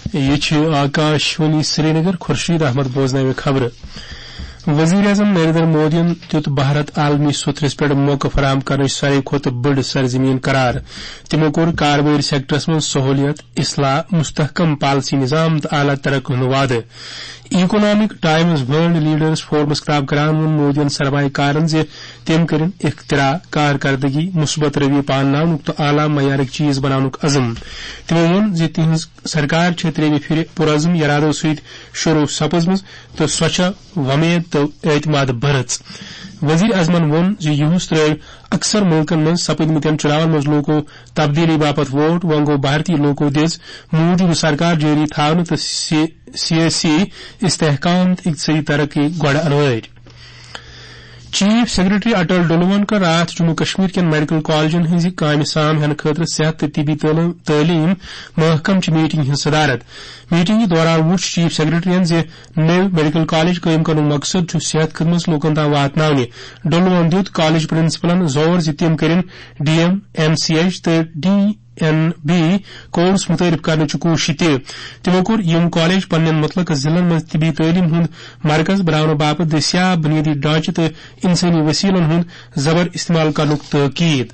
یہ آکاشوانی سری نگر خورشید احمد بوزنو خبر وزیر اعظم نریندر مودی دیت بھارت عالمی سترس پہ موقع فراہم کرنے ساروی کھت بڑ سرزمین قرار تمو کور کارباری سیکٹرس من سہولیت اصلاح مستحکم پالسی نظام تو اعلی ترقی ہند وعدہ اکنامک ٹائمز ورلڈ لیڈرز فورمس خطاب کران وون مودین سرمایہ کارن زِ تم کرن اختراع کارکردگی مثبت روی پالناونک تو اعلی معیارک چیز بناونک عزم تمو وون زِ تہنز سرکار چھ تریٚیمہِ پھر پرعزم ارادو سۭتۍ شروع سپزمٕژ تہٕ سۄ چھےٚ وۄمید تہٕ اعتماد بھرٕژ وزیر اعظمن وون زِ یہُس ترٲو اکثر ملکن من سپدمتین چناون مز لوکو تبدیلی باپت ووٹ وۄنۍ گوٚو بھارتی لوکو دِژ موجودٕ سرکار جٲری تھاونہٕ تہٕ سیاسی استحکام تہٕ اقتصادی ترقی گۄڈٕ انوٲرۍ چیف سیکرٹری اٹل ڈولون کر رات جموں کشمیر کین میڈیکل کالجن ہز کامہ سام ہینہ خاطر صحت تو طبی تعلیم محکم چہ میٹنگ ہز صدارت میٹنگ دوران وچھ چیف سیکرٹری زِ نو میڈیکل کالج قائم کرن مقصد چھ صحت خدمت لوکن تام واتناونہ ڈولون دیت کالج پرنسپلن زور زِ تم کرن D M M C H تو DNB کورس متعارف کرنچ کوشش تمو کور یم کالج پنن مطلق ضلع مز طبی تعلیم ہند مرکز بناونہٕ باپت دستیاب بنیادی ڈھانچہ تو انسانی وسیلن ہند زبر استعمال کرنک تاکید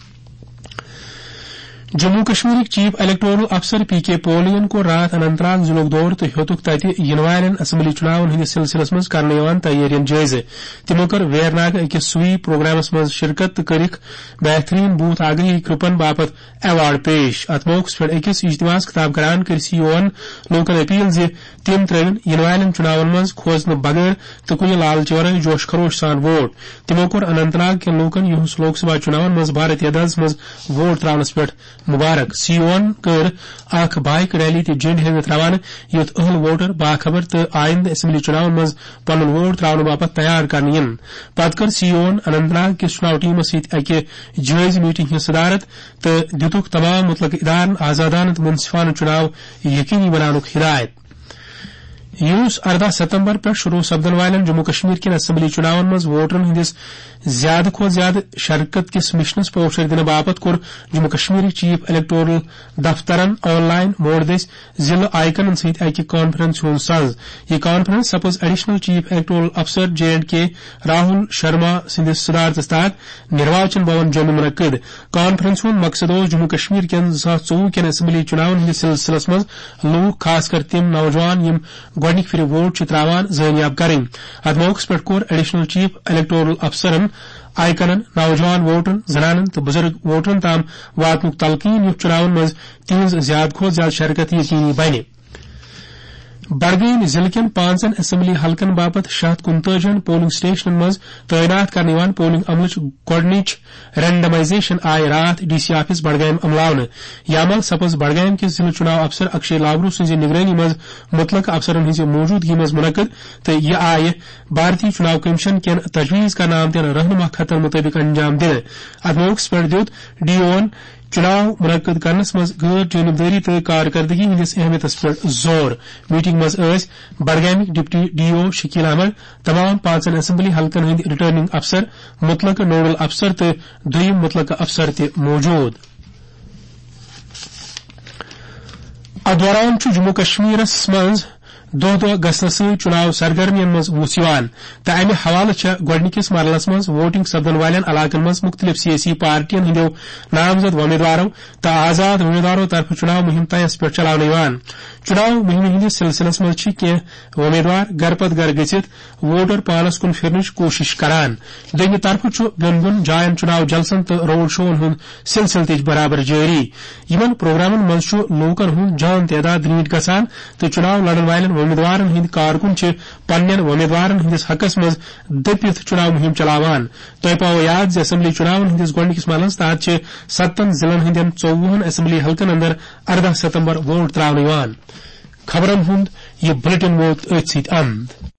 جموں کشمیر چیف الیکٹورل افسر پی کے پولین کو رات اننت ناگ ضلع دور تو ہیوتک تتہ ین والن اسمبلی چناون ہندس سلسلس مز کرنے تیارین جائزہ تمو کر ویرناگ اکس سویپ پروگرامس مز شرکت تو کرک بہترین بوتھ آگاہی کرپن باپت ایوارڈ پیش ات موقع پہ اکس اجتماعس خطاب کران کر سی او لوکن اپیل زِ تم ترون ین والن چناون مز کھوژنہ بغیر تو کن لال چورہ جوش خروش سان ووٹ تمو کور اننت ناگ کین لوکن یہس لوک سبھا چناون مز بھاری تعداد مز ووٹ تراونس پہ مبارک سی او کر اخ بائک ریلی تہ جنڈ ہیوت روانہ یوت اہل ووٹر باخبر تو آئندہ اسمبلی چناون مز پنن ووٹ تراون باپت تیار کرنے ین پتہ کر سی او اننت ناگ کس چناو ٹیمس ست اکہ جائز میٹنگ ہز صدارت تو دتک تمام متعلقہ ادارن آزادانہ تو منصفانہ چناو یقینی بنانک ہدایت یہس 18 ستمبر پہ شروع سپدن والن جموں کشمیر کن اسمبلی چناون مز ووٹرن ہندس زیادہ کھوت زیادہ شرکت کس مشنس پوچھر دن باپت کور جموں کشمیر چیف الیکٹورل دفترن آن لائن موڑ دس ضلع آئیکنن ست اکہ کانفرنس ہند ساز یہ کانفرنس سپز ایڈیشنل چیف الیکٹورل افسر J&K راہل شرما سندس صدارت تحت نرواچن بھون جموں منعقد کانفرنس ہند مقصد جموں کشمیر کن 2024 کن اسمبلی چناون ہندس سلسلس مز لوک خاص کر تم نوجوان یم گۄڈنِکۍ پھر ووٹ چھ تراوان زٲنیاب کرٕنۍ اتھ موقعس پٮ۪ٹھ کوٚر ایڈیشنل چیف الیکٹورل افسرن آئیکنن نوجوان ووٹرن زنانن تو بزرگ ووٹرن تام واتنُک تلقین یُتھ چناون مز تہنز زیادٕ کھۄتہٕ زیادٕ شرکت یقینی بنہِ بڈگام ضلع کین 5 اسمبلی حلقن باپت 649 پولنگ سٹیشنن مز تعینات کرنے پولنگ عملچ گۄڈنِچ رینڈمائزیشن آئی رات ڈی سی آفس بڈگام عملاونہ یہ عمل سپز بڈگام کس ضلع چناو افسر اکشے لاورو سٕنزِ نگرانی مز متعلقہ افسرن ہٕنزِ موجودگی مز منعقد تو یہ آئی بھارتی چناو کمیشن کین تجویز کرنہٕ آمتین رہنما خطن مطابق انجام دِنہٕ اتھ موقعس پٮ۪ٹھ دیُت ڈی اوَن چناو منعقد کرنس مز غیر جانبداری تو کارکردگی ہندس اہمیتس پہ زور میٹنگ مز بڈگامک deputy D O Shakeel Ahmad تمام 5 اسمبلی حلقن ہند ریٹرننگ افسر متعلقہ نوڈل افسر تو دویم متعلقہ افسر تہ موجود ات دوران جموں کشمیرس مز دہ گھنس ست چناو سرگرمین مز وُژھ یوان تو امہ حوالہ چھ گۄڈنِکس مرحلس مز ووٹنگ سپدن والین علاقن مز مختلف سیاسی پارٹین ہندو نامزد وۄمیدوارو تو آزاد وۄمیدوارو طرف چناو مہم طیس پہ چلاونہٕ یوان چناو مہم ہندس سلسلس مز کینٛہہ وۄمیدوار گر پتہٕ گر گژھِتھ ووٹر پانس کُن پھرنٕچ کوشش کران دوٚیمہِ طرفہٕ چھُ بۄن بۄن جاین چناو جلسن تو روڈ شوون ہُند سلسلہٕ تہِ برابر جٲری یمن پروگرامن مز چھُ لوٗکن ہُند جان تعداد نیٖٹ گژھان تہٕ چناو لڑن والین وۄمیدوارن ہند کارکن چھ پننین وۄمیدوارن ہندس حقس مز دپِتھ چناو مہم چلاوان تۄہہِ پاوٕ یاد زِ اسمبلی چناون ہندس گۄڈنِکس مرحلس تحت چھ 7 ضلعن ہندین 24 اسمبلی حلقن اندر 18 ستمبر ووٹ تراونہٕ یوان خبرن ہُند یہ بلیٹن ووت أتھۍ سۭتۍ اند